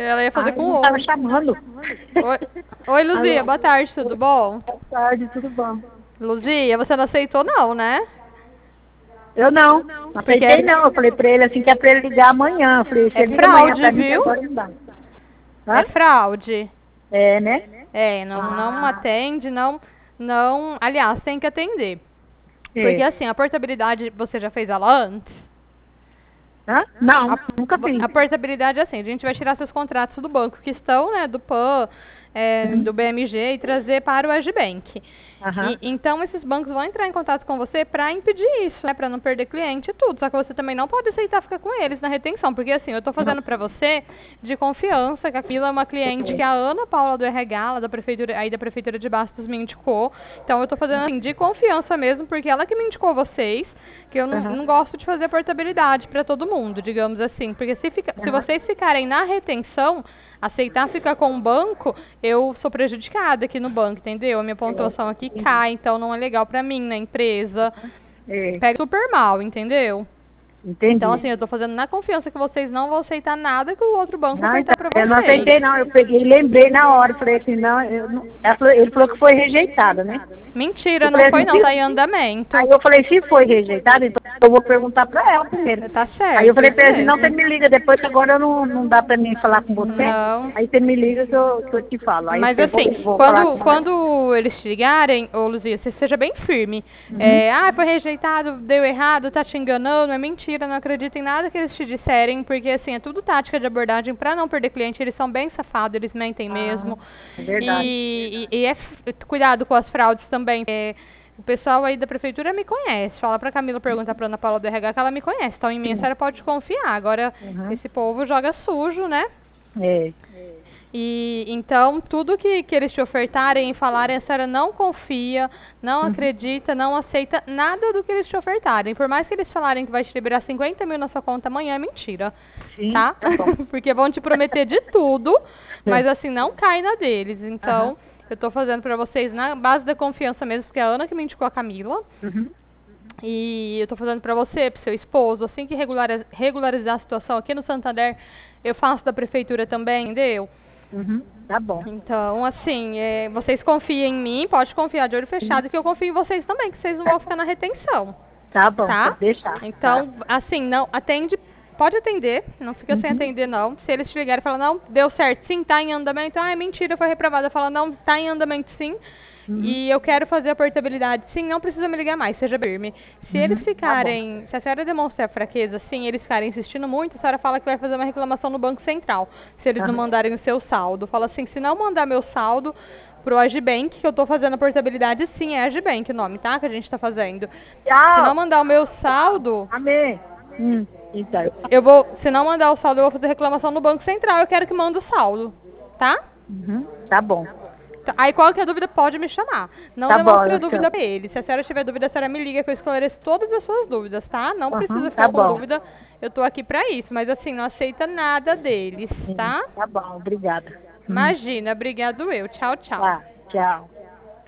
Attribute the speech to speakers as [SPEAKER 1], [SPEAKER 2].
[SPEAKER 1] Ela ia fazer
[SPEAKER 2] Ah, eu
[SPEAKER 1] com
[SPEAKER 2] não estava
[SPEAKER 1] ovo.
[SPEAKER 2] chamando.
[SPEAKER 1] Oi, Luzia,
[SPEAKER 2] Alô,
[SPEAKER 1] boa tarde, tudo bom?
[SPEAKER 2] boa tarde, tudo bom?
[SPEAKER 1] Luzia, você não aceitou não, né?
[SPEAKER 2] Eu não
[SPEAKER 1] Porque
[SPEAKER 2] aceitei não. Eu falei pra ele assim que é pra ele ligar amanhã. Eu falei,
[SPEAKER 1] é
[SPEAKER 2] você liga amanhã
[SPEAKER 1] fraude,
[SPEAKER 2] pra mim que
[SPEAKER 1] viu?
[SPEAKER 2] agora não dá.
[SPEAKER 1] É
[SPEAKER 2] Hã?
[SPEAKER 1] fraude.
[SPEAKER 2] É, né?
[SPEAKER 1] É, não
[SPEAKER 2] Ah,
[SPEAKER 1] atende, não. Aliás, tem que atender. Porque
[SPEAKER 2] é.
[SPEAKER 1] assim, a portabilidade, você já fez ela antes?
[SPEAKER 2] Hã?
[SPEAKER 1] A,
[SPEAKER 2] Não, nunca fiz.
[SPEAKER 1] a portabilidade é assim, a gente vai tirar seus contratos do banco que estão, né, do PAN, do
[SPEAKER 2] Uhum.
[SPEAKER 1] BMG e trazer para o Agibank.
[SPEAKER 2] Aham.
[SPEAKER 1] Então esses bancos vão entrar em contato com você para impedir isso, né, para não perder cliente e tudo. Só que você também não pode aceitar ficar com eles na retenção, porque assim, eu estou
[SPEAKER 2] Não.
[SPEAKER 1] fazendo para você de confiança, que a Camila é uma cliente que a Ana Paula do RH, lá da prefeitura, aí da prefeitura de Bastos me indicou. Então eu estou fazendo assim de confiança mesmo, porque ela que me indicou vocês, que eu
[SPEAKER 2] Aham.
[SPEAKER 1] não gosto de fazer portabilidade para todo mundo, digamos assim, porque se
[SPEAKER 2] Aham.
[SPEAKER 1] vocês ficarem na retenção, aceitar ficar com o banco, eu sou prejudicada aqui no banco, entendeu? A minha pontuação aqui
[SPEAKER 2] Entendi.
[SPEAKER 1] cai, então não é legal pra mim na empresa.
[SPEAKER 2] É,
[SPEAKER 1] Pega super mal, entendeu? Então,
[SPEAKER 2] entendi.
[SPEAKER 1] assim, eu tô fazendo na confiança que vocês não vão aceitar nada que o outro banco
[SPEAKER 2] Não, então,
[SPEAKER 1] ofertar pra
[SPEAKER 2] eu não
[SPEAKER 1] vocês.
[SPEAKER 2] aceitei não. Eu peguei, lembrei na hora. Falei assim, não, eu não. Ele falou que foi rejeitada, né? Eu
[SPEAKER 1] Mentira, não
[SPEAKER 2] falei
[SPEAKER 1] foi
[SPEAKER 2] assim,
[SPEAKER 1] não, tá
[SPEAKER 2] se
[SPEAKER 1] em andamento.
[SPEAKER 2] Aí eu falei, se foi rejeitado, então eu vou perguntar para ela primeiro.
[SPEAKER 1] Tá
[SPEAKER 2] Aí eu
[SPEAKER 1] certo,
[SPEAKER 2] falei
[SPEAKER 1] isso
[SPEAKER 2] para ela assim, não, você
[SPEAKER 1] mesmo.
[SPEAKER 2] me liga depois, que agora não dá para mim falar com você.
[SPEAKER 1] Não.
[SPEAKER 2] Aí você me liga que eu te falo. Aí eu
[SPEAKER 1] Mas
[SPEAKER 2] falei,
[SPEAKER 1] assim,
[SPEAKER 2] vou falar
[SPEAKER 1] quando,
[SPEAKER 2] com ela.
[SPEAKER 1] quando eles te ligarem, ô Luzia, você seja bem firme.
[SPEAKER 2] Uhum.
[SPEAKER 1] Foi rejeitado, deu errado, tá te enganando, é mentira, não acredita em nada que eles te disserem, porque assim, é tudo tática de abordagem pra não perder cliente, eles são bem safados, eles mentem
[SPEAKER 2] Ah,
[SPEAKER 1] mesmo.
[SPEAKER 2] é verdade.
[SPEAKER 1] Cuidado com as fraudes também. O pessoal aí da prefeitura me conhece. Fala pra Camila perguntar pra Ana Paula do RH que ela me conhece. Então em mim a
[SPEAKER 2] Sim.
[SPEAKER 1] senhora pode confiar. Agora,
[SPEAKER 2] Uhum.
[SPEAKER 1] esse povo joga sujo, né?
[SPEAKER 2] É.
[SPEAKER 1] E então, tudo que eles te ofertarem e falarem, a senhora não confia, não
[SPEAKER 2] Uhum.
[SPEAKER 1] acredita, não aceita nada do que eles te ofertarem. Por mais que eles falarem que vai te liberar 50 mil na sua conta amanhã, é mentira,
[SPEAKER 2] Sim,
[SPEAKER 1] tá?
[SPEAKER 2] tá bom.
[SPEAKER 1] Porque vão te prometer de tudo,
[SPEAKER 2] É.
[SPEAKER 1] mas assim, não cai na deles.
[SPEAKER 2] Aham.
[SPEAKER 1] Então, eu tô fazendo pra vocês na base da confiança mesmo, porque é a Ana que me indicou a Camila.
[SPEAKER 2] Uhum.
[SPEAKER 1] E eu tô fazendo pra você, pro seu esposo, assim que regularizar a situação aqui no Santander, eu faço da prefeitura também, entendeu?
[SPEAKER 2] Uhum. Tá bom.
[SPEAKER 1] Então, assim, vocês confiam em mim, pode confiar de olho
[SPEAKER 2] Sim.
[SPEAKER 1] fechado, que eu confio em vocês também, que vocês não vão ficar na retenção,
[SPEAKER 2] Tá bom,
[SPEAKER 1] tá?
[SPEAKER 2] pode deixar. Tá.
[SPEAKER 1] Então, assim, não atende, pode atender, não fica sem
[SPEAKER 2] Uhum.
[SPEAKER 1] atender não. Se eles te ligarem e falar, não, deu certo, sim, tá em andamento, é mentira, foi reprovada, fala, não, tá em andamento sim.
[SPEAKER 2] Uhum.
[SPEAKER 1] E eu quero fazer a portabilidade, sim, não precisa me ligar mais, seja firme. Se eles
[SPEAKER 2] Uhum. Tá bom.
[SPEAKER 1] ficarem, se a senhora demonstrar fraqueza, sim, eles ficarem insistindo muito, a senhora fala que vai fazer uma reclamação no Banco Central, se eles não
[SPEAKER 2] Aham.
[SPEAKER 1] mandarem o seu saldo. Fala assim, se não mandar meu saldo pro Agibank, que eu tô fazendo a portabilidade, sim, é Agibank o nome, tá? Que a gente tá fazendo. Se não
[SPEAKER 2] Tchau.
[SPEAKER 1] mandar o meu saldo,
[SPEAKER 2] Amém. Então.
[SPEAKER 1] se não mandar o saldo, eu vou fazer reclamação no Banco Central, eu quero que mande o saldo, tá?
[SPEAKER 2] Uhum. Tá bom.
[SPEAKER 1] Aí qualquer dúvida pode me chamar. Não
[SPEAKER 2] Tá bom,
[SPEAKER 1] demonstre a
[SPEAKER 2] eu
[SPEAKER 1] dúvida
[SPEAKER 2] chamo.
[SPEAKER 1] pra ele. Se a senhora tiver dúvida, a senhora me liga que eu esclareço todas as suas dúvidas, tá? Não
[SPEAKER 2] Uhum.
[SPEAKER 1] precisa
[SPEAKER 2] Tá
[SPEAKER 1] ficar com
[SPEAKER 2] bom.
[SPEAKER 1] dúvida. Eu tô aqui pra isso, mas assim, não aceita nada deles,
[SPEAKER 2] Sim.
[SPEAKER 1] tá?
[SPEAKER 2] Tá bom, obrigada.
[SPEAKER 1] Imagina, obrigado eu. Tchau, tchau.
[SPEAKER 2] Tá, tchau.